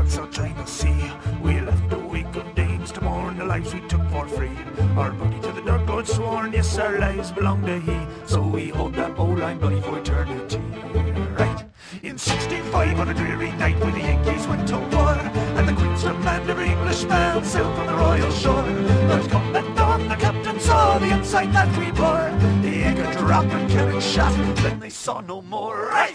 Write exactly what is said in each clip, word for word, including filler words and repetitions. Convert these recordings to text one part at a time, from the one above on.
on South China Sea. We left a week of dames to mourn the lives we took for free. Our booty to the Dark Lord sworn, yes, our lives belong to he. So we hold that bowline bloody for eternity. Right? In sixteen oh five on a dreary night when the Yankees went to war, and the Queen's command every Englishman sailed from the royal shore. But come at dawn the captain saw the ensign that we bore. The anchor dropped and cannon shot, then they saw no more. Right!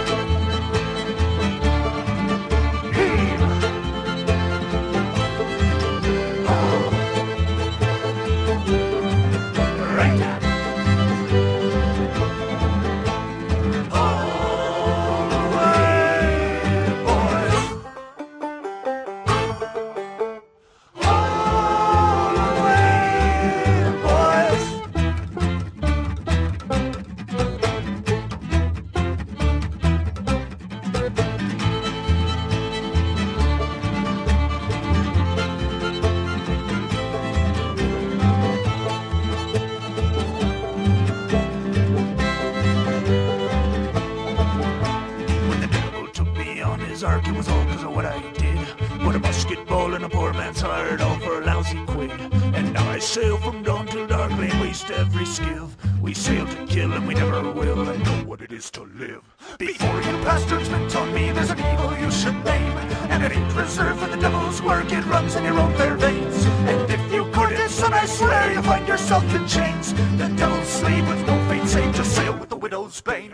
Ark, it was all because of what I did. Put a musket ball in a poor man's heart, all for a lousy quid. And now I sail from dawn till dark, laying waste every skill. We sail to kill and we never will, and know what it is to live. Before you pass judgment on me, there's an evil you should name, and it ain't reserved for the devil's work, it runs in your own fair veins. And if you court it, son, I swear you'll find yourself in chains. The devil's slave with no fate save to sail with the widow's bane.